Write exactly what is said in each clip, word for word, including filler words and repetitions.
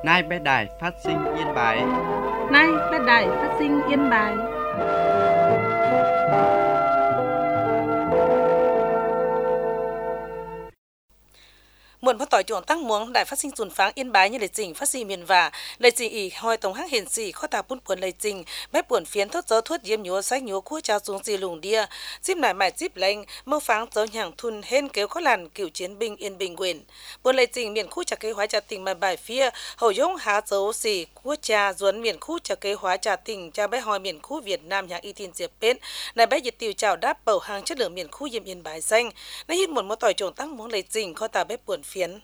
Nay bé đài phát sinh Yên Bái. Nay bé đài phát sinh Yên Bái. Muộn bắt tỏi chuồng tăng muống đại phát sinh dùn pháng Yên Bái như lệ trình phát sinh miền và lệ trình ỉ hoi tổng hắc hiển sĩ kho tà bún buồn lệ trình bếp buồn phiến thốt gió thuốc yếm nhúa sách nhúa cua trao xuống gì lùng đia chip nải mải chip lệnh mâu pháng dấu nhàng thun hên kéo khó làn cựu chiến binh Yên Bình quyền buồn lệ trình miền khu trà kế hóa trà tình mà bài phía hầu dũng há dấu xỉ cua trà duấn miền khu trà kế hóa trà tình trà bé hoi miền khu Việt Nam nhạc y tin diệp bến này bé diệt tiêu chào đáp bầu hàng chất lượng miền khu yếm Yên Bái xanh nay hít muộn một tỏi chuồng tăng muống lệ trình kho tà bếp buồn phiến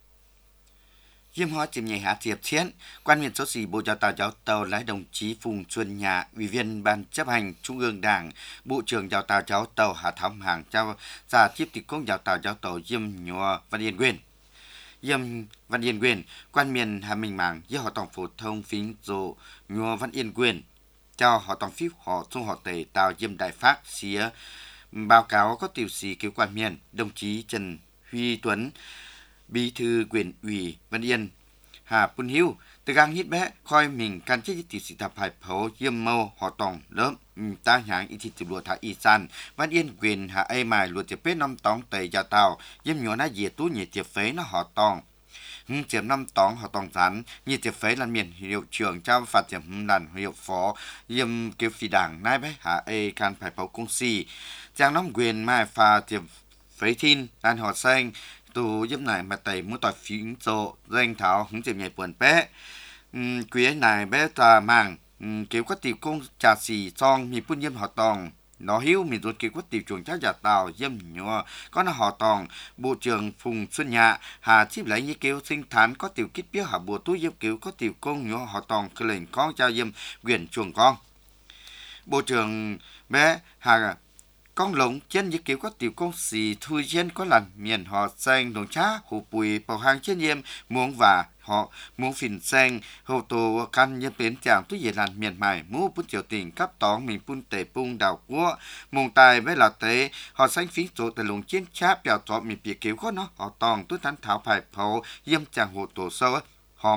Diêm hóa chìm nhảy hạ tiệp chiến, quan miền số sĩ Bộ Giáo tàu giáo tàu lái đồng chí Phùng Xuân Nhạ, Ủy viên Ban chấp hành Trung ương Đảng, Bộ trưởng Giáo tàu giáo tàu Hà Thắm Hàng trao ra tiếp tịch công Giáo tàu giáo tàu Diêm Nhua Văn Yên Quyền. Diêm Văn Yên Quyền, quan miền Hà Minh Mạng, với họ tổng phổ thông phính dụ Nhua Văn Yên Quyền, cho họ tổng phíp họ trung họ tề tàu Diêm Đại Phát xía báo cáo có tiểu sĩ cứu quan miền đồng chí Trần Huy Tuấn, Bí thư quyền ủy Văn Yên, Hà Pun Hiu, từ gang hít bé, coi mình can chết tiểu sĩ tập hải phấu Diêm Mâu họ tòng lớp ta hạng y thị lùa thả y san, Văn Yên quyền hạ ai mài lùa tiệp bế năm tóng tề gia tàu, Diêm nhỏ ná dìa tú nhị tiệp phế nó họ tòng. Hưng tiệp năm tóng họ tòng rắn, nhị tiệp phế là miền hiệu trưởng trao phạt tiệp lần hiệu phó, Diêm kêu phi đảng nai bé hạ ai can phải phấu cung si, chàng năm quyền mai pha tiệp phế thiên, đàn họ xanh, tù giúp này mà tẩy muốn tỏi phím rộ danh thảo hứng chìm nhảy buồn bé uhm, quý này bé ta màng uhm, kiểu có tiểu công trà xì xong mi phun diêm họ tòng nó hiếu mình rồi kiểu có tiểu chuồng cháu giả tàu diêm nhua có nó họ tòng Bộ trưởng Phùng Xuân Nhạ Hà chip lấy như kiểu sinh thán có tiểu kích biết hạ bùa túi diêm kiểu có tiểu công nhua họ tòng cơ lệnh con trao diêm quyền chuồng con Bộ trưởng bé Hà con lồng trên như kiểu có tiểu công xì thui trên có lần miền họ xanh đồng trá hồ bùi bầu hàng trên yêm muốn và họ muốn phìn xanh hồ tổ căn như bến chàng túi về làn miền mài mua bút triều tình cấp tón mình phun tề pung đào cua mùng tài với là tế họ xanh phí chỗ từ lồng chiến cháp bèo trọ mình bịa kiểu có nó họ tòng túi thắn thảo phải phấu yêm chàng hồ tổ sâu họ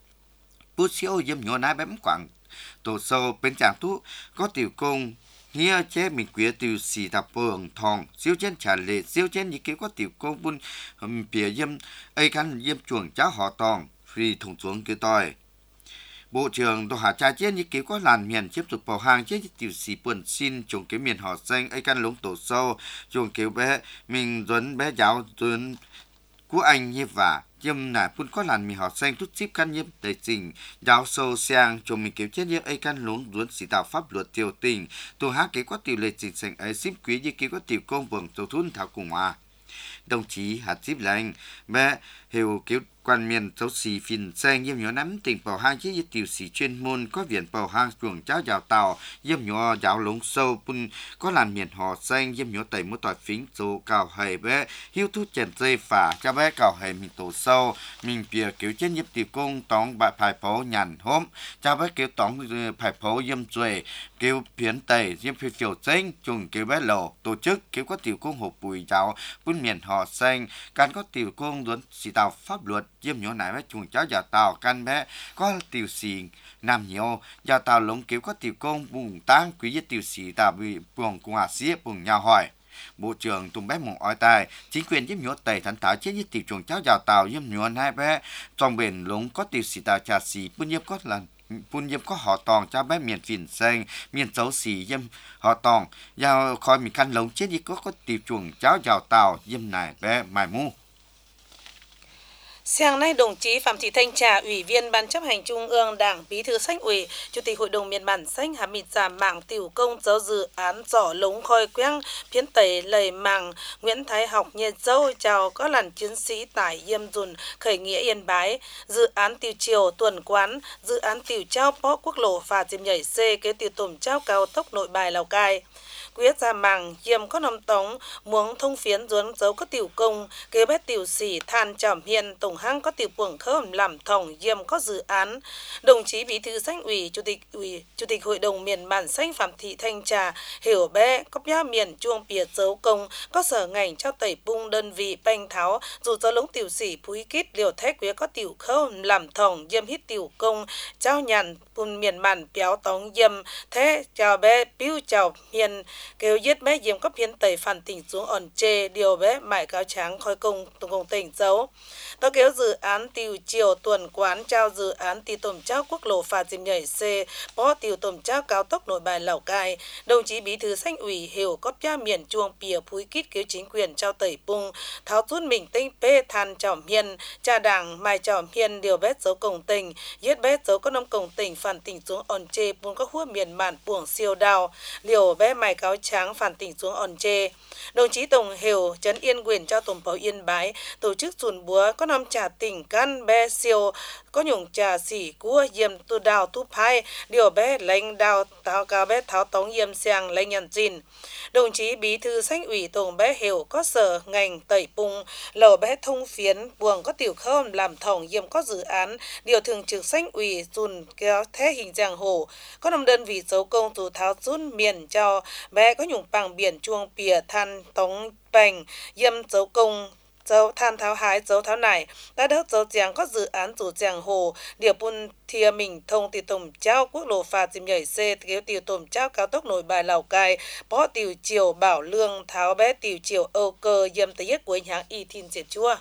bút siêu yêm nhỏ nái bém quảng tổ sâu bên chàng tú có tiểu công nghĩa chế mình quyết từ xì tập bường thòng siêu trên trả lệ siêu trên như kiểu có tiểu công bún bìa yếm ấy khăn yếm chuồng cháu họ tòng phi thùng xuống cái tỏi Bộ trưởng tổ hạ trà trên như kiểu có làn miền tiếp tục bảo hàng chế tiểu xì buồn xin chuồng cái miền họ xanh ấy khăn lống tổ sâu chuồng kiểu bé mình duấn bé giáo duấn của anh như vả Diêm nải phun có làn mì họ xanh tút chip căn nhiễm tề trình giáo sâu sang cho mình kiểu chết nhiễm ấy căn lúng ruốn sĩ tạo pháp luật tiêu tình tổ hát kế có tiểu lệ trình sành ấy xíp quý như kế có tiểu công vườn tổ thun thảo cùng hòa đồng chí hạt chip lành bé hiểu kiểu quan miền châu xì phìn xanh yếm nhỏ nắm tỉnh bảo hang chế như tiểu sĩ chuyên môn có viện bảo hang chuồng cháu giáo tàu yếm nhỏ giáo lống sâu pun có làn miền họ xanh yếm nhỏ tẩy một tỏi phính dô cào hầy bé hiu thu chèn dây phả cho bé cào hầy mình tổ sâu mình bìa kiểu trên yếm tiểu công tóng bại phải phố nhàn hôm cho bé kiểu tóng phải phố yếm duệ kiểu phiến tẩy yếm phiêu phiêu xanh chuồng kiểu bé lầu tổ chức kiểu có tiểu công hộp bùi giáo pun miền họ xanh can có tiểu công duốn sĩ tạo pháp luật Diêm nhỏ nãy với chuồng cháu giả tàu căn bé có tiểu sĩ nam nhiều giả tàu lống kiểu có tiểu công bùng tăng quý với tiểu sĩ tàu bị buồng cùng hạ sĩ buồng nhau hỏi Bộ trưởng Tùng bé mong ỏi tài chính quyền Diêm nhỏ tẩy thắn thảo chết với tiểu chuồng cháu giả tàu Diêm nhỏ nãy bé trong bền lống có tiểu sĩ tàu trà sĩ bún Diêm có lần bún Diêm có họ tòng cho bé miền phìn xanh miền xấu xỉ Diêm họ tòng giao coi mình căn lống chết với có có tiểu chuồng cháu giả tàu Diêm này bé mài mu Sáng nay, đồng chí Phạm Thị Thanh Trà, Ủy viên Ban chấp hành Trung ương Đảng, Bí thư Xanh ủy, Chủ tịch Hội đồng Miền Bản Xanh Hà Mịt Giả Mạng Tiểu Công giáo dự án giỏ lống khoi queng phiến tẩy lầy màng Nguyễn Thái Học Nhiệt Dâu chào các làn chiến sĩ tải Yêm Dùn khởi nghĩa Yên Bái, dự án tiểu triều tuần quán, dự án tiểu trao bó quốc lộ và diêm nhảy C kế tiểu tổm trao cao tốc Nội Bài Lào Cai. quyết ra màng diêm có nằm tống muống thông phiến ruốn dấu có tiểu công kế bé tiểu sĩ than trầm hiền tổng hang có tiểu buồng khơm làm thòng diêm có dự án. Đồng chí bí thư Sanh ủy chủ tịch ủy chủ tịch hội đồng miền bản Sanh Phạm Thị Thanh Trà hiểu bé có bia miền chuông bìa dấu công có sở ngành trao tẩy bung đơn vị banh tháo dù cho lống tiểu sĩ phúi kít liều thét quý có tiểu khơm làm thòng diêm hít tiểu công trao nhàn bùn miền bản béo tống diêm thế chào bé piu chào hiền kêu giết bé diêm có phiên tẩy phản tỉnh xuống ổn chê điều bé mải cáo tráng khói công tổng công tỉnh dấu tao kéo dự án tiểu chiều tuần quán trao dự án tiểu tổng trao quốc lộ phà diêm nhảy C phó tiểu tổng trao cao tốc Nội Bài Lào Cai. Đồng chí bí thư Sanh ủy hiểu có bia miền chuông bìa phúi kít kêu chính quyền trao tẩy bung tháo rút mình tinh pê than trào hiền cha đảng mai trào hiền điều bé dấu công tỉnh giết bé dấu có năm công tỉnh phản tỉnh xuống ổn chê bún có hua miền mạn buồng siêu đào liều bé mài cáo tráng phản tỉnh xuống ổn chê. Đồng chí Tổng hiểu trấn Yên quyền cho Tổng báo Yên Bái tổ chức sùn búa có năm trà tỉnh can bé siêu có nhung trà xỉ cua diêm tu đào tu phai điều bé lãnh đào tháo cao bé tháo tống diêm sang lãnh nhận gìn. Đồng chí bí thư Sanh ủy Tổng bé hiểu có sở ngành tẩy bung lầu bé thông phiến buồng có tiểu khơm làm thòng diêm có dự án điều thường trực Sanh ủy dùn kéo thế hình giang hồ có năm đơn vị dấu công dù tháo rút miền cho bé có nhung bằng biển chuông bìa than tống bành diêm dấu công dấu than tháo hái dấu tháo này đã đỡ dấu giang có dự án dù giang hồ điều bun thia mình thông từ tổng trao quốc lộ phà diêm nhảy C kéo tiểu tổng trao cao tốc Nội Bài Lào Cai bó tiểu chiều bảo lương tháo bé tiểu chiều âu cơ diêm tới yết của hãng y thiên diệt chua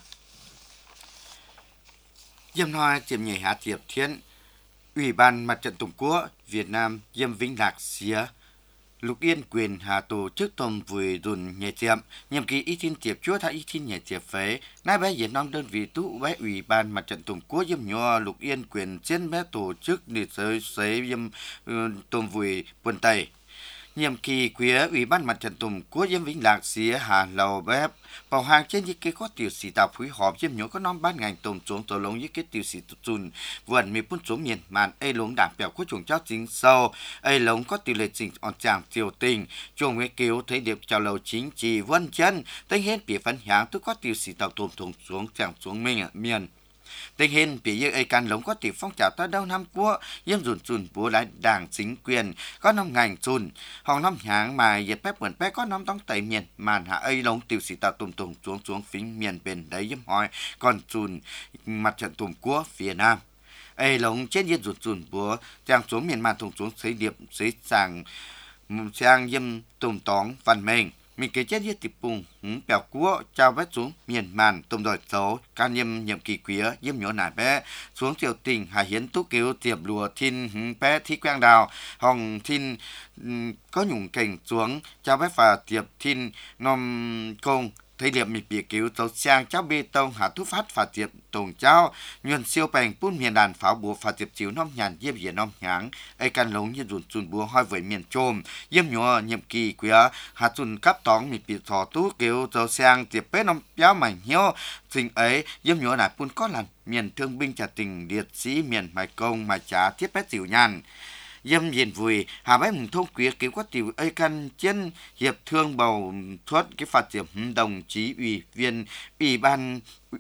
Diêm nói diêm nhảy hạ diệp thiên Ủy ban Mặt trận Tổ quốc Việt Nam diêm Vĩnh Lạc xía Lục Yên quyền hà tổ chức tôm vùi dùn nhảy tiệm nhiệm kỳ y thiên tiệp chúa thay y thiên nhảy tiệp phế nay bé Việt Nam đơn vị tụ bé Ủy ban Mặt trận Tổ quốc diêm nhỏ Lục Yên quyền trên bé tổ chức để giới giấy diêm tôm vùi buồn tây nhiệm kỳ quý Ủy ban Mặt trận Tổ quốc diêm Vĩnh Lạc xía hà lầu bé bảo hàng trên những cái có tiểu sĩ tạo phối hợp diêm nhỏ có năm ban ngành tổng xuống tổ lông những cái tiểu sĩ tụn vườn mi phun xuống miền màn ai lống đảng bèo của chuồng cháo chính sâu ai lống có tỷ lệ trình on chàng triều tình chuồng với kiếu thấy điệp chào lầu chính trị vân chân tình hiện bị phân hạng tôi có tiểu sĩ tạo tôm thùng xuống chàng xuống mình miền tình hình bị như ai can lống có tỷ phong trào tới đâu năm qua yếm dùn dùn búa lại đảng chính quyền có năm ngành dùn hòng năm hạng mà dẹp phép buồn bé có năm đóng tẩy miền màn hạ ai lống tiểu sĩ tạo tôm thùng xuống xuống phím miền bên đấy yếm hỏi còn dùn Mặt trận Tổ quốc phía Nam ai lống trên yên dùn dùn búa chàng xuống miền màn thùng xuống xây điệp xây sàng sang yếm tôm tóng văn mình mình kể chết giết tiệp bùng bèo cua trao vết xuống miền màn tôm đòi xấu ca nhiệm nhiệm kỳ quý diêm nhỏ nải bé xuống triều tình hải hiến tú cứu tiệp lùa thiên bé thi quang đào hồng thiên có nhung cảnh xuống trao vết và tiệp thiên nom công thấy điểm mình bị cứu tàu sang cháu bê tông hạ thu phát phá tiệp tổng cháu nhuận siêu bành bún miền đàn pháo bùa phá tiệp chiếu năm nhàn diêm biển năm nháng ai can lống như dùn dùn bùa hoi với miền trôm diêm nhỏ nhiệm kỳ quý hạ dùn cắp tóng mình bị thọ tú cứu tàu sang tiệp bế năm béo mảnh hiếu tình ấy diêm nhỏ nải bún có lần miền thương binh trả tình liệt sĩ miền mài công mà trả thiết bét tiểu nhàn dâm diện vùi hà bái mùng thông quý cứu có tiểu ấy căn trên hiệp thương bầu thoát cái phạt tiệp đồng chí ủy viên ủy ban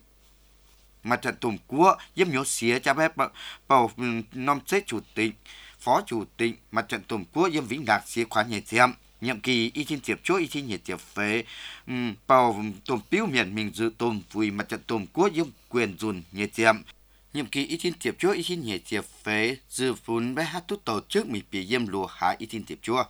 Mặt trận Tổ quốc dâm nhớ xía cha bé bầu nom xế chủ tịch phó chủ tịch Mặt trận Tổ quốc dâm Vĩnh Lạc xía khoán nhảy tiệm nhiệm kỳ y thiên tiệp chúa y thiên nhảy tiệp phế bầu tôm piu miền mình dự tôm vùi Mặt trận Tổ quốc dâm quyền dùn nhảy tiệm nhiệm kỳ y thiên tiệp chúa y thiên nhảy tiệp phế dự phun bé hát tút tổ chức mình bị diêm lùa hạ y thiên tiệp chúa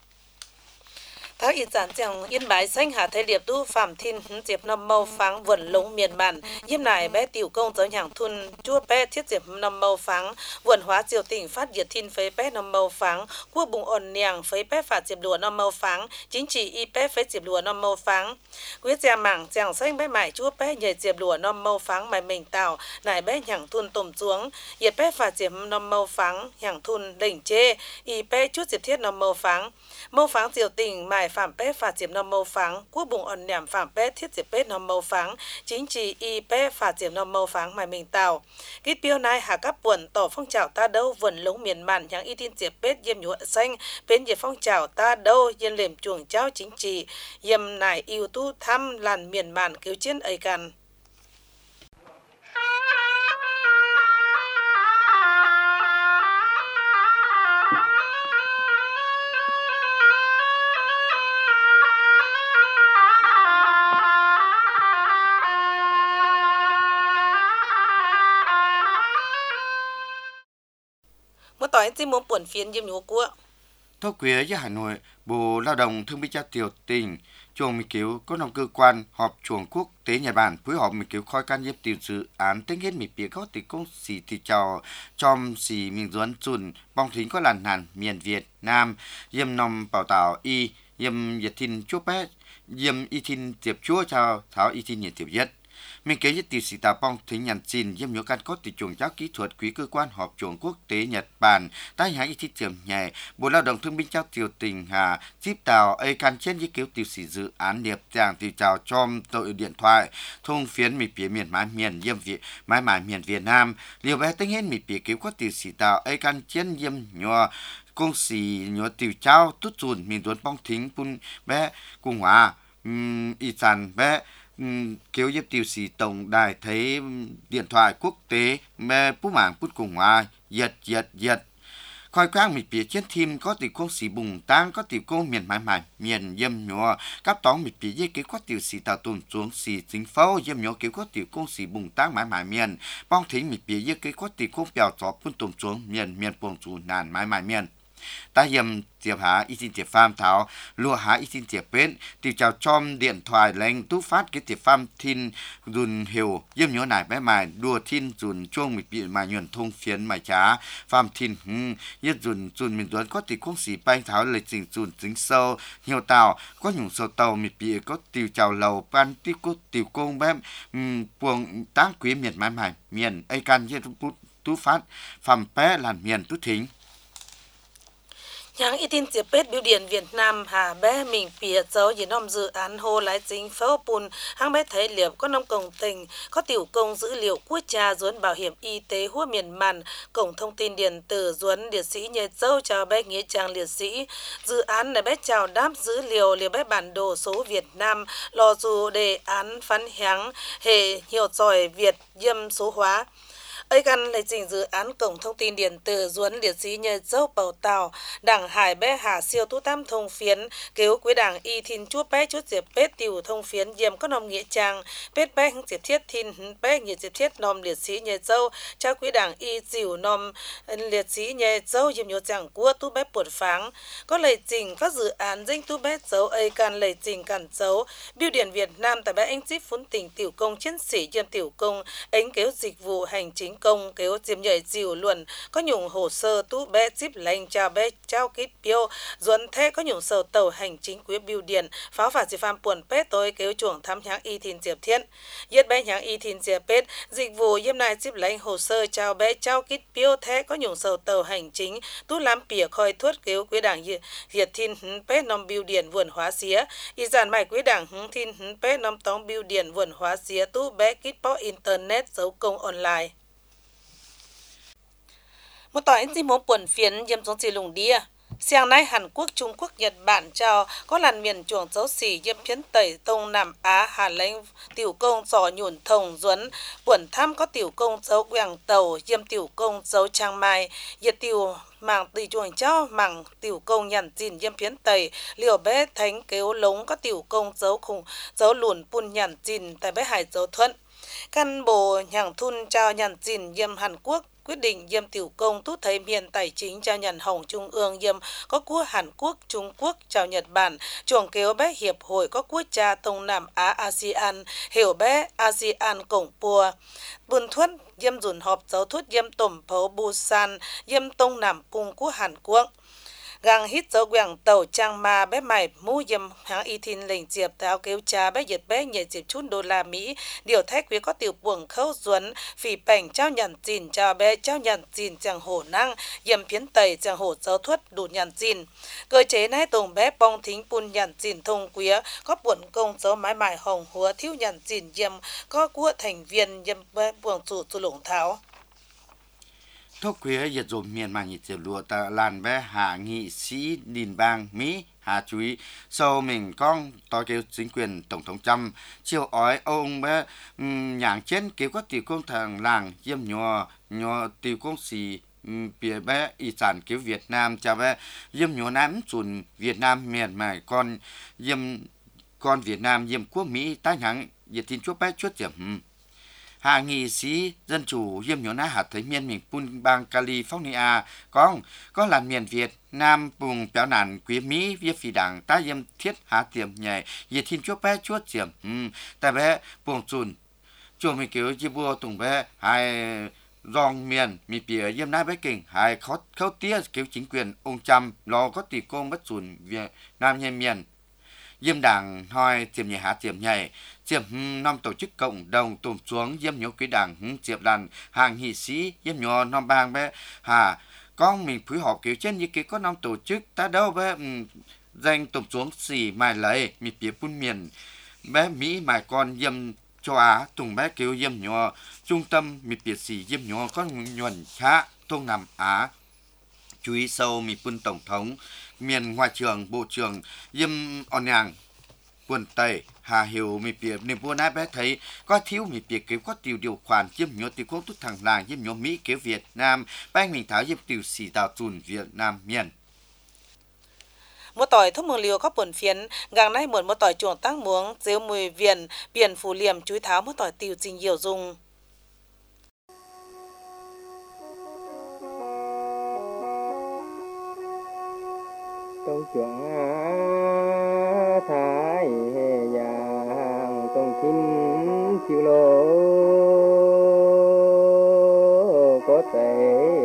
Thác yên giản chẳng Yên Bái Xanh hạ thế liệp tu phạm thiên diệp năm mâu pháng vườn lống miền bản diêm này bé tiểu công tới nhàng thun chua bé thiết diệp năm mâu pháng vườn hóa triều tỉnh phát diệt thiên phế bé năm mâu pháng quốc bùng ổn nhàng phế bé phạt diệp lùa năm mâu pháng chính trị y bé phế diệp lùa năm mâu pháng quyết gia mảng chẳng xanh bé mải chua bé nhảy diệp lùa năm mâu pháng mải mình tạo này bé nhàng thun tôm xuống diệt bé phạt diệp năm mâu pháng nhàng thun đỉnh chê y bé chút diệp thiết năm mâu pháng mâu pháng triều tỉnh mải phạm bé phạt diệm nòm màu phẳng quốc bùng ẩn nhảm phạm bé thiết diệp bé nòm màu phẳng chính trị y bé phạt diệm nòm màu phẳng mài mình tàu cái piêu này hạ các buồn tổ phong trào ta đâu vườn lống miền màn nhang y tin diệp bé diêm nhụa xanh bên diệp phong trào ta đâu yên liềm chuồng cháu chính trị yếm nải yêu tu thăm làn miền màn cứu chiến ấyกันmột tỏi chỉ muốn buồn phiền yếm nhụa của Thô quế với Hà Nội, Bộ Lao động Thương binh Xã Tiểu tỉnh, chuồng mình cứu có nông cơ quan họp chuồng quốc tế Nhật Bản phối hợp mình cứu khoi can nhiếp tiểu dự án tính hết mình phía có tỷ công sĩ thị trào trong sĩ mình duẩn chuẩn bong thính có làn hàn miền Việt Nam yêm nòng bảo tạo y yêm nhiệt thìn chúa bé yêm y thìn tiệp chúa chào tháo y thìn nhiệt tiểu nhất. Mình kế nhất tiểu sĩ tà bong thính nhàn xin yêm nhớ can có tỷ chuồng giáo kỹ thuật quý cơ quan họp chuồng quốc tế Nhật Bản tai hãy y thìn tiềm nhẹ Bộ Lao động Thương binh Xã Tiểu tỉnh Hà ship tàu ấy can trên với cứu tiểu sĩ dự án điệp giảng tiểu chào trong tội điện thoại thông phiến mì phía miền mái miền yêm việt mái mái miền Việt Nam liều bé tính hết mì phía cứu có tiểu sĩ tàu ấy can trên yêm nhờ công sĩ nhớ tiểu trao tút dùn miền tuấn bong thính pun bé cùng hòa um, y sản bé um, kéo giúp tiểu sĩ tổng đài thấy điện thoại quốc tế mê bú mảng bút cùng hòa giật giật giật khoi quang mì phía trên thim có tiểu công sĩ bùng tăng có tiểu công miền mái mái miền yêm nhọ các tóng mì phía dưới kế có tiểu sĩ tàu tuần xuống sĩ chính pháo yêm nhọ kế có tiểu công sĩ bùng tăng mái mái miền bong thính mì phía dưới kế có tiểu công bèo chó phun tuần xuống miền miền buồng chủ nàn mái mái miền ta yếm tiệp há y tin tiệp pham tháo lúa há y tin tiệp bên tiểu chào chom điện thoại lệnh tú phát cái tiệp pham tin dùn hiểu yếm nhớ nải bé mài đùa tin dùn chuông mịch bị mà nhuận thông phiến mài trá pham tin hừm yết dùn dùn mình tuấn có tiểu công sĩ bay tháo lời trình dùn chính sâu nhiều tàu có nhung sâu tàu mịch bị có tiểu chào lầu ban tiếp có tiểu công bé um, buồng táng quý miền mái mài miền ai can yết tú phát pham bé làn miền tú thính Yang itin tiệp bết biểu điện Việt Nam hà bé mình phía dấu gì nông dự án hồ lái chính pháo bùn hang bé thấy liệp có nông công tình có tiểu công dữ liệu quốc gia duẩn bảo hiểm y tế hua miền màn cổng thông tin điện tử duẩn liệt sĩ nhật dâu chào bé nghĩa trang liệt sĩ dự án này bé chào đáp dữ liệu liệp bé bản đồ số Việt Nam lò dù đề án phán háng hệ hiệu giỏi Việt yêm số hóa ấy gần lấy trình dự án cổng thông tin điện tử duẩn liệt sĩ nhờ dâu bảo tàu đảng hải bé hà siêu tú tam thông phiến cứu quý đảng y thìn chúa bé chút diệp bết tiểu thông phiến yếm có nòm nghĩa trang bết bé hưng diệp thiết thìn bé nghĩa diệp thiết nòm liệt sĩ nhờ dâu cha quý đảng y dìu nòm liệt sĩ nhờ dâu yếm nhớ chẳng của tú bé bột pháng có lấy trình các dự án danh tú bé dấu ấy gần lấy trình cản dấu biểu điện Việt Nam tại bé anh ship phun tỉnh tiểu công chiến sĩ yếm tiểu công ánh kéo dịch vụ hành chính công kéo diêm nhảy dìu luận có nhung hồ sơ tú bé ship lệnh chào bé trao kít piêu duẩn thế có nhung sơ tàu hành chính quý biểu điện pháo phạt chỉ phạm buồn pét tối kéo chuồng thăm nháng y thìn diệp thiên yết bé nháng y thìn diệp pét dịch vụ yếm này ship lệnh hồ sơ chào bé trao kít piêu thế có nhung sơ tàu hành chính tú làm pỉa khoi thuất kéo quý đảng hiệt thìn pét nòng biểu điện vườn hóa xía y giản mày quý đảng thìn pét nòng tóng biểu điện vườn hóa xía tú bé kít po internet dấu công online một tỏi anh chỉ muốn buồn phiền yếm xuống chỉ lùng đi sáng nay Hàn Quốc, Trung Quốc, Nhật Bản chào có làn miền chuồng dấu xỉ yếm phiến tây Đông Nam Á Hà Lan tiểu công giò nhổn thông duẩn buồn thăm có tiểu công dấu quảng tàu yếm tiểu công dấu Chiang Mai yết tiểu mảng tùy chuồng cháu mảng tiểu công nhàn dìn yếm phiến tây liều bé thánh kéo lống có tiểu công dấu khủng dấu lùn pun nhàn dìn tại bé hải dấu thuận căn bộ nhàng thun chào nhàn dìn yếm Hàn Quốc quyết định yếm tiểu công tú thấy miền tài chính trao nhận hồng trung ương yếm có quốc Hàn Quốc, Trung Quốc chào Nhật Bản chuồng kéo bé hiệp hội có quốc gia Đông Nam Á ASEAN hiểu bé ASEAN cổng pua buồn thuất yếm dùn họp giáo thuất yếm tổng phố Busan yếm Đông Nam Cung quốc Hàn Quốc gang hít dấu quảng tàu trang ma bé mày mu yếm hãng y thìn lệnh diệp táo kêu cha bé giật bé nhảy diệp chun đô la Mỹ điều thách quý có tiểu buồng khâu duẩn phỉ bảnh trao nhận gìn cha bé trao nhận gìn chẳng hổ năng yếm phiến tẩy chẳng hổ giáo thuật đủ nhận gìn cơ chế này tùng bé bong thính pun nhận gìn thông quý có buồn công dấu mái mải hồng húa thiếu nhận gìn yếm có của thành viên yếm bé buồng chủ chủ lũng tháo Thúc quý dịch dồn miền mà nhịp diệp lùa tà làn bé hạ nghị sĩ đình bang Mỹ hạ chú ý sau mình con tôi kêu chính quyền Tổng thống Trump chiều ói ông bé um, nhàng trên kêu có tiểu công thằng làng diêm nhò nhò tiểu công sĩ bìa bé y sản kêu Việt Nam cha bé diêm nhò nám chùn Việt Nam miền mà con diêm con Việt Nam diêm quốc Mỹ tái nhàng dịch tin chúa bé chúa diệm hạ nghị sĩ dân chủ yếm nhổ ná hạt thấy miền miền Pun bang California con có là miền Việt Nam vùng béo nàn quý Mỹ viết phi đảng ta yếm thiết hạ tiệm nhảy nhiệt thiên chúa bé chúa diệm um, tại bé buồng chùn chùa mình kiểu chi bùa tùng bé hai rong miền mi bìa yếm ná bé kinh hai khó khâu tía kiểu chính quyền ông Trump lo có tỷ công bất chùn Việt Nam nhân miền Diêm đảng hỏi tiệm nhảy hạ tiệm nhảy diệm năm tổ chức cộng đồng tụm xuống diêm nhổ quý đảng diệp đàn hàng nghị sĩ diêm nhổ năm bang bé hà con mình phối hợp kiểu trên như cái có năm tổ chức ta đâu bé danh tụm xuống xì mài lấy mi phía bún miền bé Mỹ mài con diêm châu Á tùng bé kiểu diêm nhổ trung tâm mi phía xì diêm nhổ có nhuận khá đông Nam Á chú ý sâu mi bún tổng thống miền ngoại trưởng bộ trưởng Diêm On Yang quần Tây Hà Hiểu mi bìa niềm vui nãy bé thấy có thiếu mi bìa kiểu có tiêu điều khoản Diêm nhớ tiêu quốc tút thằng làng Diêm nhớ Mỹ kiểu Việt Nam bang mình tháo Diêm tiêu xì đào chùn Việt Nam miền mua tỏi thuốc mường liều có buồn phiến gang nay muộn mua tỏi chuồng tăng muống dếu mùi viền biển phù liềm chuối tháo mua tỏi tiêu trình nhiều dùng trong chuồng thái vàng trong chín chiều lô có thể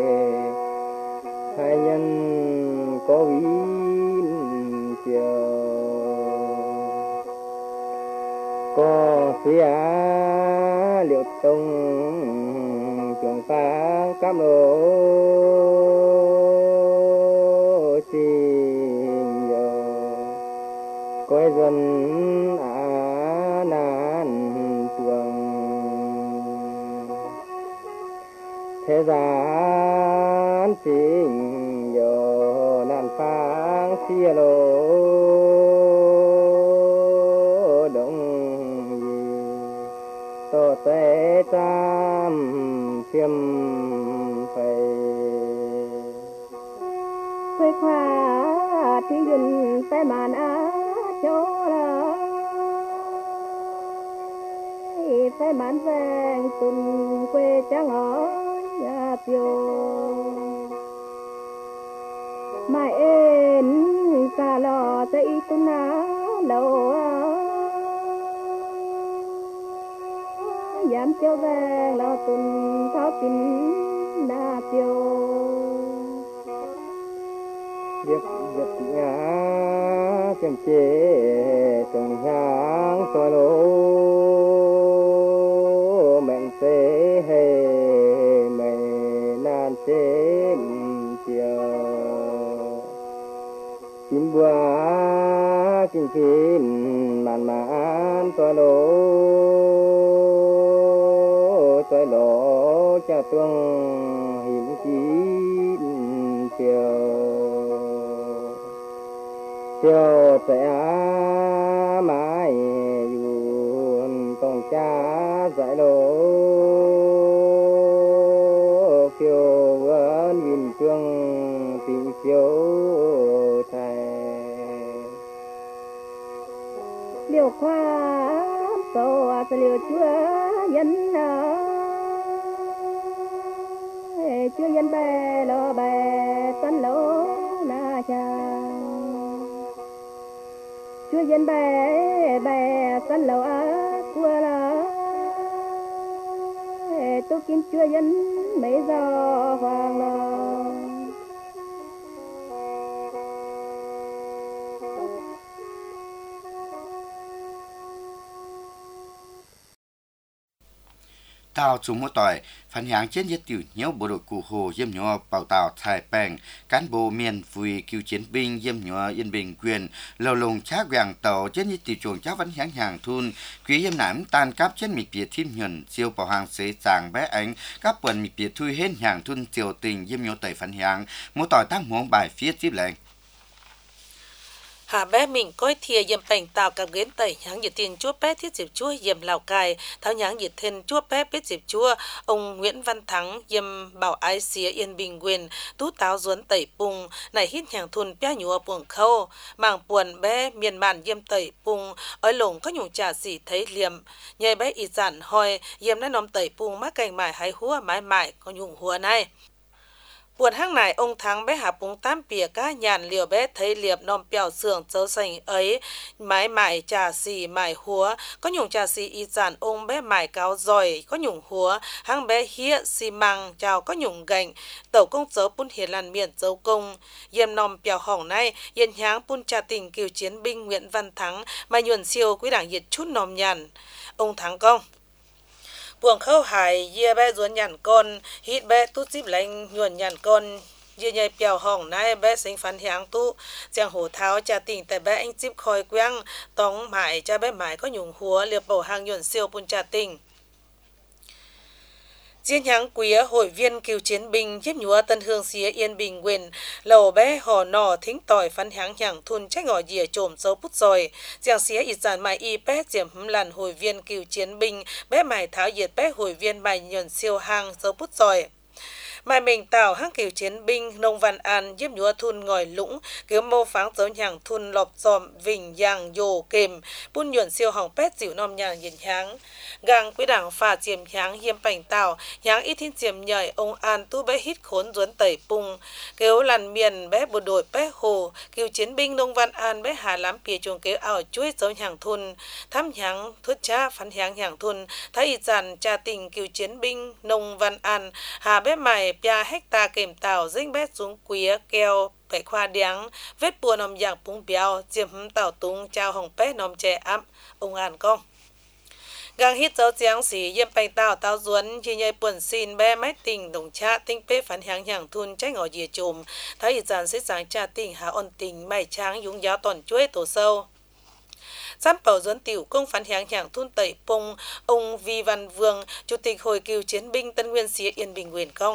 hai nhân có vin chiều có phía liệu tông chuồng phá cam lô quê dân á nan chuồng thế gian tình yo nan phang xia lô đông gì to té tam chiêm phầy quê khoa thi duyên phải màn á cho là phải mãn vàng tuần quê trắng ở nhà tiêu mai em xa lò dậy tuần á lâu dám tiêu vàng lò tuần tháo tin đa tiêu việc việc nhà chẳng chế từng hàng soi lô mệnh sẽ hay mày nan chế chiều chín bữa chín chín màn màn soi lô soi lô cha tuông hiểm chín chiều chiều sẽ mãi dùn tông cha giải lô phiêu vẫn vinh phương tình phiêu thầy liều khoa sâu sẽ liều chúa dân chúa dân bè lo bè tân lỗ na cha chúa dân bè bè tân lỗ á cua là tôi kiếm chúa dân mấy giờ hoàng là tàu chúng mỗi tỏi phản hàng chiến giết tiểu nhiễu bộ đội cụ hồ diêm nhỏ bảo tàu thải bèng cán bộ miền vui cựu chiến binh diêm nhỏ yên bình quyền lầu lồng trác vàng tàu chiến giết tiểu chuồng trác vẫn hàng hàng thun quý diêm nãm tan cáp chiến mịch biệt thim nhuần siêu bảo hàng xế chàng bé ánh các quần mịch biệt thui hết hàng thun triều tình diêm nhỏ tẩy phản hàng mỗi tỏi tăng món bài phía tiếp lệnh hà bé mình coi thìa yếm bành tạo cặp ghế tẩy nháng nhiệt tiền chúa bé thiết diệp chúa yếm Lào Cai tháo nháng nhiệt thiên chúa bé biết diệp chúa ông Nguyễn Văn Thắng yếm bảo ái xía yên bình quyền tú táo duấn tẩy bùng này hít nhàng thun bé nhúa buồng khâu màng buồn bé miền màn yếm tẩy bùng ở lồng có nhung trà xỉ thấy liềm nhảy bé y giản hoi yếm đã nóm tẩy bùng mắc cành mải hái húa mái mải có nhung húa này buồn hang này ông Thắng bé hạ búng tám pìa cá nhàn liều bé thấy liệp nòm bèo sườn chấu sành ấy mái mải trà xì mải húa có nhung trà xì y giản ông bé mải cáo giỏi có nhung húa hang bé hía xì măng chào có nhung gành tàu công chấu bún hiền làn miền chấu công yếm nòm bèo hỏng này yên nháng bún trà tình cựu chiến binh Nguyễn Văn Thắng mà nhuần siêu quý đảng nhiệt chút nòm nhàn ông Thắng công buồng khâu hải dìa bé ruột nhàn con hít bé tút díp lạnh nhuần nhàn con dìa nhảy bèo hỏng nai bé sinh phán hiáng tu giang hồ tháo trà tình tại bé anh díp khói quang tóng mải cha bé mải có nhung húa liệp bầu hàng nhuần siêu bún trà tình Diễn nháng quía hội viên cựu chiến binh giúp nhúa Tân Hương xía yên bình quyền lầu bé hò nò thính tỏi phán háng nhàng thun trách ngỏ dìa trộm dấu bút rồi giang xía ít giản mài y bé diệm hấm làn hội viên cựu chiến binh bé mài tháo diệt bé hội viên bài nhuần siêu hang dấu bút rồi mai mình tạo hang cựu chiến binh nông văn an giúp nhúa thun ngòi lũng kiểu mô pháng dấu nhàng thun lọp dòm vinh giang dồ kềm bún nhuần siêu hỏng pét dịu nom nhàng nhìn háng gang quý đảng phà chiếm háng hiêm bành tạo háng ít thiên chiếm nhảy ông an tu bé hít khốn duấn tẩy bung kéo làn miền bé bộ đội bé hồ cựu chiến binh nông văn an bé hà lắm pìa chuồng kéo ảo chuối dấu nhàng thun thăm háng thốt cha phán háng nhàng thun thấy ít dàn trà tình cựu chiến binh nông văn an hà bé mày pia hecta kềm tàu dinh bé xuống quía keo bẻ khoa điáng vết bùa nòm dạng búng béo diệm tàu tung trao hồng bé nòm trẻ ám ông an công gang hít dấu giáng xỉ yếm bành tàu tàu duấn chi nhây buồn xin bé máy tình đồng cha tinh bế phán háng nhàng thun trách ngỏ dìa chùm thấy ít dàn xích sáng cha tình hạ ôn tình mày tráng dũng giáo toàn chuối tổ sâu giám bảo duấn tiểu công phán háng nhàng thun tẩy bông ông Vi Văn Vương chủ tịch hội cựu chiến binh Tân Nguyên xía yên bình quyền công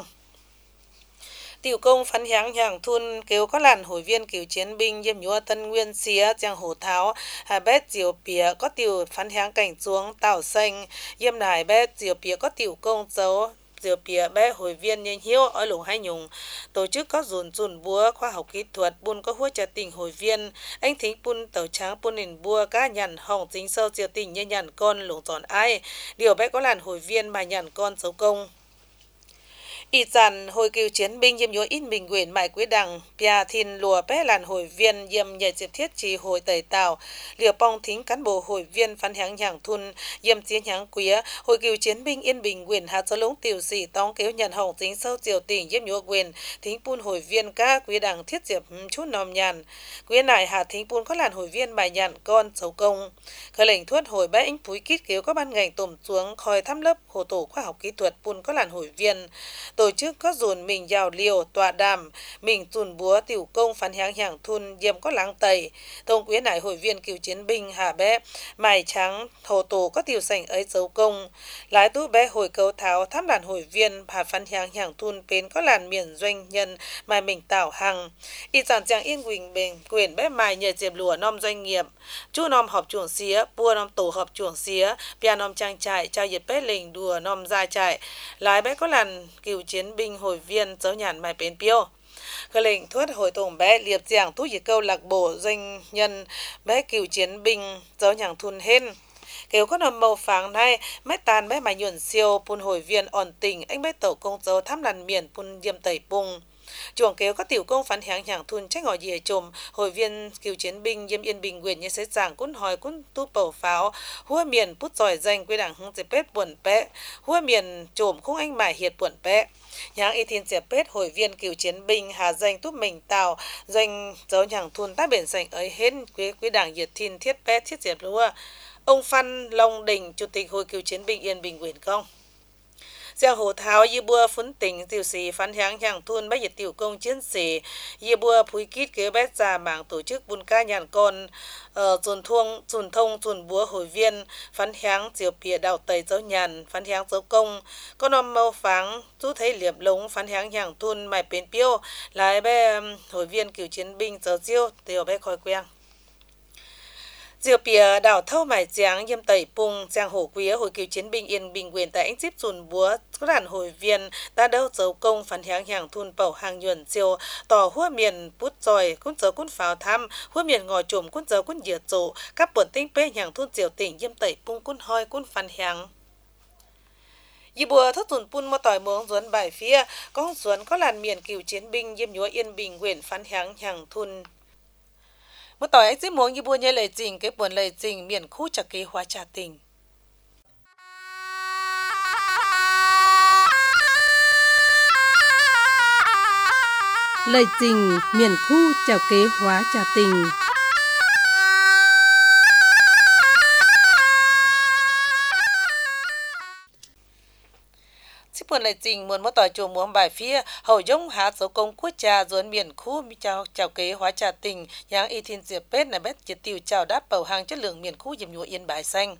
tiểu công phán háng nhàng thun kêu có làn hội viên cựu chiến binh yếm nhúa Tân Nguyên xía giang hồ tháo hà bét diều pía có tiểu phán háng cảnh xuống tảo xanh yếm nải bét diều pía có tiểu công dấu diều pía bé hội viên nhân hiếu ở lũng hai nhung tổ chức có dùn dùn búa khoa học kỹ thuật bun có hua trà tình hội viên anh thính bun tàu tráng bun nền bua cá nhằn hỏng chính sâu diều tình nhân nhằn con lũng giòn ai điều bé có làn hội viên mà nhằn con dấu công ít dàn hội cựu chiến binh yếm nhúa ít bình quyền mại quý đằng pia thìn lùa bé làn hội viên yếm nhảy diệp thiết trì hội tẩy tàu liều pong thính cán bộ hội viên phán háng nhàng thun yếm chiến háng quía hội cựu chiến binh yên bình quyền hạt số lũng tiểu sĩ tông kéo nhận hỏng tính sâu diều tỉnh yếm nhúa quyền thính pun hội viên ca quý đằng thiết diệp chút nòm nhàn quý nải hạ thính pun có làn hội viên bài nhàn con dấu công khởi lệnh thuất hội bé anh phúi kít kéo có ban ngành tổm xuống khoi thăm lớp hồ tổ khoa học kỹ thuật pun có làn hội viên tổ chức có dùn mình giàu liều tọa đàm mình dùn búa tiểu công phán háng hạng thun diêm có láng tẩy tông quý nải hội viên cựu chiến binh hà bé mài trắng hồ tổ có tiểu sảnh ấy dấu công lái tú bé hồi cấu tháo thăm làn hội viên hà phán háng hạng thun bến có làn miền doanh nhân mài mình tảo hằng ít giản giang yên quỳnh bền quyền bé mài nhờ diệp lùa nom doanh nghiệp chu nom họp chuồng xía bua nom tổ họp chuồng xía pia nom trang trại trao nhiệt bé lình đùa nom ra trại lái bé có làn cựu chiến binh hội viên dấu nhàn mài bến piêu khởi lệnh thuất hội tổng bé liệp giảng thu dịch câu lạc bộ doanh nhân bé cựu chiến binh dấu nhàng thun hên kéo có nằm màu phẳng này mấy tàn bé mài nhuần siêu pun hội viên ổn tình anh bé tổ công dấu thăm làn miền pun diêm tẩy bung chuồng kéo có tiểu công phán háng hạng thun trách ngỏ dìa chùm hội viên cựu chiến binh yếm yên bình quyền như sẽ giảng cún hỏi cún tu bầu pháo hua miền bút giỏi danh quy đảng hung dẹp pét buồn pé hua miền chùm khung anh mải hiệt buồn pé nháng y thiên dẹp pét hội viên cựu chiến binh hà danh túp mình tàu danh dấu nhàng thun tác biển sành ấy hết quý quý đảng nhiệt thiên thiết pét thiết dẹp lúa ông Phan Long Đình chủ tịch hội cựu chiến binh yên bình quyền công giang hồ tháo y bùa phun tỉnh tiểu sĩ phán hàng hàng thun bách tiểu công chiến sĩ y bùa phúi kít kế bách già mạng tổ chức buôn ca nhàn con ờ dồn thuông dồn thông dồn búa hội viên phán hàng diều bìa đào tẩy dấu nhàn phán hàng dấu công con nôm màu pháng chú thấy liệp lống phán hàng hàng thun mày bền piêu lại bé hội viên cựu chiến binh dấu diêu tiểu bé khói quen diều bìa đảo thâu mải giáng yêm tẩy bung giang hồ quý hội cựu chiến binh yên bình quyền tại anh díp dùn búa các đàn hội viên đã đâu dấu công phản hàng hàng thun bảo hàng nhuận diều tỏ hua miền bút giỏi cún dấu cún pháo thăm hua miền ngồi trùm cún dấu cún diệt dụ các bổn tinh pê hàng thun diều tỉnh yêm tẩy bung cún hoi cún phản hàng y bùa thất tuần pun mò tỏi muống duẩn bài phía có duẩn có làn miền cựu chiến binh yêm nhúa yên bình quyền phản hàng hàng thun một tỏi ấy chỉ muốn như buôn như lời trình cái buồn lời trình miền khu chặt kỳ hóa trà tình lời trình miền khu chào kế hóa trà tình. buồn lời trình muốn một tỏi chùa muốn bài phía hầu giống há số công quốc trà dồn miền khu chào chào kế hóa trà tình yang y thiên diệp pết là bét chiết tiêu chào đáp bầu hàng chất lượng miền khu dìm nhụa yên bái xanh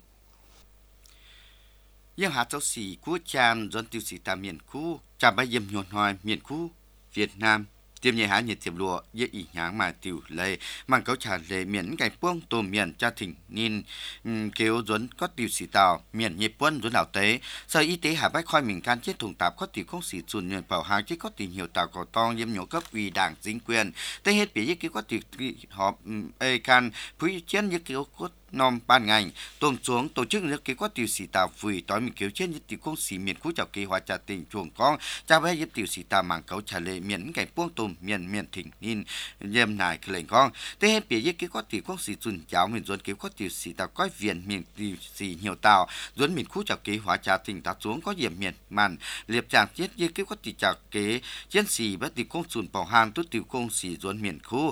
ยังหาเจ้าสีกู้จานจนติวสีตาเมียนคู่จะไปเยี่ยมยนหอยเมียนคู่เวียดนามเตรียมใหญ่หาnhiệt tiệm lụa dễ ý nháng mà tiểu lệ mang cáo trả lệ miễn cảnh buông tổ miền cha thỉnh nhìn kêu dốn có tiểu sĩ tàu miền nhịp quân dốn đảo tế sở y tế hạ bách khoi mình can chết thùng tạp có tiểu không sĩ chuẩn nhận bảo hàng chứ có tìm hiểu tàu cầu tong yếm nhổ cấp ủy đảng chính quyền tới hết bị cái có tiểu họp ê can phúi chiến như kiểu có nom ban ngành tuần xuống tổ chức nước kế có tiểu sĩ tàu phùi tối mình kéo trên những tiểu công sĩ miền khu chào kế hóa trà tình chuồng con cha bé những tiểu sĩ tàu mang cáo trả lệ miễn cảnh buông tổ miền miền thỉnh nhìn yếm nải cái lệnh con tới hết bị cái có tiểu công sĩ chuẩn giáo miền dồn kế có tiểu sĩ tàu có viện miền tiểu sĩ nhiều tàu dồn miền khu chào kế hóa trà tình ta xuống có điểm miền màn liệp tràng chết như cái có tiểu chào kế chiến sĩ bất tiểu công chuẩn bảo hàng tốt tiểu công sĩ dồn miền khu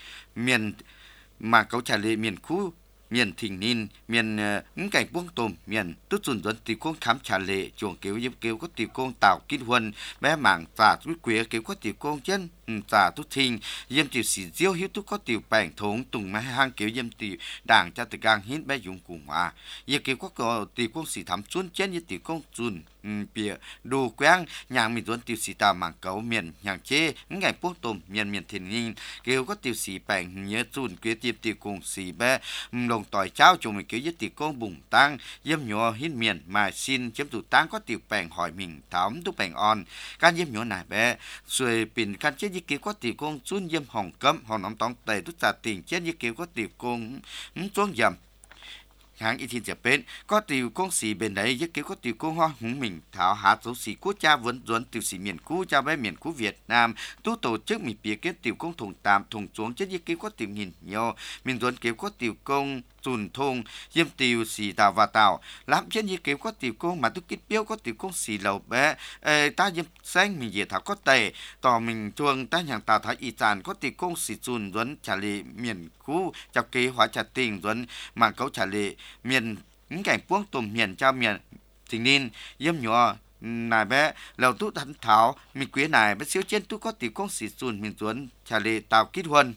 miền mà cáo trả lệ miền khu miền thỉnh ninh miền những cảnh buông tôm miền tức dùn dùn tiểu công khám trả lệ chuồng kéo yếm kéo có tiểu công tạo kết huân bé mảng giả rút quế kéo có tiểu công chân giả tút thình yếm tiểu sĩ diêu hiếu tút có tiểu bảng thống tùng mai hang kéo yếm tiểu đảng cha tự gang hiến bé dùng cùng hòa yếm kéo có tiểu công sĩ thắm chuôn chân như tiểu công dùn bìa đồ quang nhàng miền dùn tiểu sĩ tàu mảng cấu miền nhàng chê những cảnh buông tôm miền miền thỉnh ninh kéo có tiểu sĩ bảng nhớ dùn quế tiểu tiểu công sĩ bé lồng tỏi cháo chung mình kéo với tiểu công bùng tăng yếm nhỏ hiến miền mà xin chiếm tụ tăng có tiểu bảng hỏi mình thắm tụ bảng on can yếm nhỏ này bé rồi pin can chết như kéo có tiểu công chun yếm hồng cấm hồng nóng tóng tề tụ trả tiền chết như kéo có tiểu công chuông dầm hàng y thiên diệp bên có tiểu công sĩ bên đấy với kéo có tiểu công hoa hùng mình thảo hạt số sĩ quốc cha vẫn dồn tiểu sĩ miền cũ cha bé miền cũ Việt Nam tu tổ chức mình bịa kết tiểu công thùng tạm thùng xuống chết như kéo có tiểu nghìn nhiều miền dồn kéo có tiểu công tuần thùng yếm tiểu sĩ tàu và tàu làm chết như kéo có tiểu công mà tu kết biếu có tiểu công sĩ lầu bé ê, ta yếm xanh mình dễ thảo có tề tỏ mình chuông ta hàng tàu thái y tràn có tiểu công sĩ tuần dồn trả lệ miền cũ chào kế hóa trả tình dồn mà cấu trả lệ miền những cảnh buông tùm miền cho miền thình ninh yếm nhỏ này bé lầu tu thắn tháo mình quý này bé xíu trên tu có tiểu công sĩ tuần miền dồn trả lệ tàu kết huân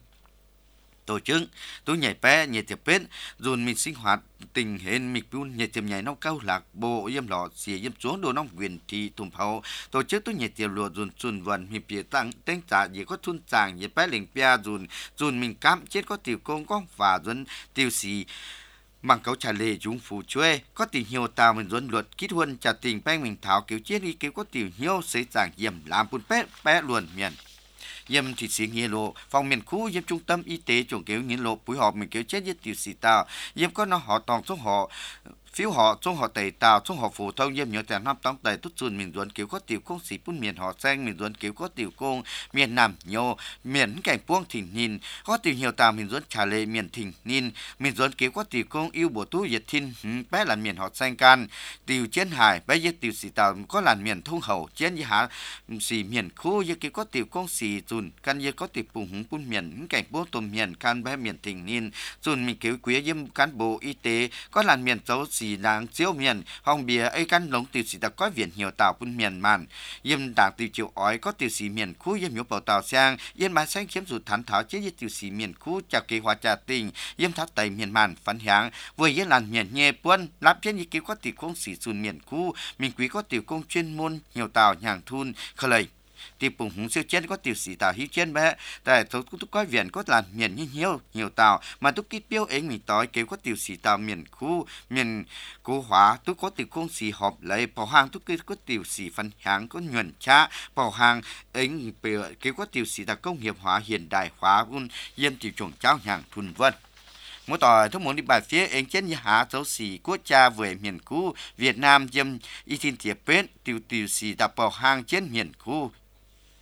tổ chức tôi nhảy bé nhảy tiệp bến dồn mình sinh hoạt tình hình mình buôn nhảy tiệp nhảy nông cao lạc bộ yếm lọ xìa yếm xuống đồ nông quyền thì thùng phao tổ chức tôi nhảy tiệp lụa dồn dồn vần mình bịa tăng tên trả gì có thun chàng nhảy bé lệnh bia dồn dồn mình cám chết có tiểu công có và dồn tiêu xì bằng câu trả lời chúng phụ chuê có tình nhiều tàu mình dồn luật kít huân trả tình bang mình tháo kiểu chết đi kiểu có tiểu nhiều xây giảng yểm làm bún bé bé luôn miền yếm thị sĩ nghĩa lộ phòng miền khu yếm trung tâm y tế chuồng kéo nghĩa lộ buổi họp mình kéo chết với tiểu sĩ tàu yếm có nó họ tòng số họ phiếu họ trong họ tẩy tàu trong họ phổ thông yếm nhớ tại năm tông tẩy tốt chuồn miền duẩn kéo có tiểu công sĩ bún miền họ xanh miền duẩn kéo có tiểu công miền nam nhô miền cảnh buông thỉnh ninh có tiểu nhiều tàu miền duẩn trả lệ miền thỉnh ninh miền duẩn kéo có tiểu công yêu bộ tu việt thiên bé là miền họ xanh can tiểu chiến hải bé với tiểu sĩ tàu có là miền thông hậu chiến với hạ sĩ miền khu với kéo có tiểu công sĩ chuồn can với có tiểu bùng hùng bún miền cảnh buông tôm miền can bé miền thỉnh ninh chuồn mình kéo quý yếm cán bộ y tế có là miền dấu sĩ nàng chiếu miền hong bìa ấy căn lống tiểu sĩ đã có viện nhiều tạo bún miền màn yếm đảng tiểu chịu ói có tiểu sĩ miền khu yếm nhiều bảo tàu sang yên bài xanh kiếm rụt thán tháo chế với tiểu sĩ miền khu chào kế hòa trà tình yếm tháo tây miền màn phấn hạng vừa yên làn miền nhẹ buôn lắp trên ý kiến có tiểu công sĩ xuân miền khu miền quý có tiểu công chuyên môn nhiều tàu nhàng thun khơi lầy tiểu bùng hùng siêu trên có tiểu sĩ tàu hiếu trên bé tại số túc có viện có làn miền như nhiều nhiều tàu mà túc kít标ấy mình tối kêu có tiểu sĩ tàu miền khu miền cố hóa túc có tiểu công sĩ họp lấy bảo hàng túc kít có tiểu sĩ phân hạng có nhuận cha bảo hàng ấy kêu có tiểu sĩ tàu công nghiệp hóa hiện đại hóa un yên tiểu chuẩn trao hàng thuần vân mỗi tỏi thông muốn đi bài phía anh trên như hạ dấu sĩ quốc gia về miền khu Việt Nam dâm y tin tiệp bên tiểu tiểu sĩ tàu bảo hàng trên miền khu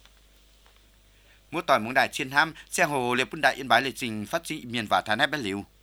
mỗi tỏi muốn đại chiến ham xe hồ liệp bún đại yên bái lịch trình phát trị miền và thái nét bên liu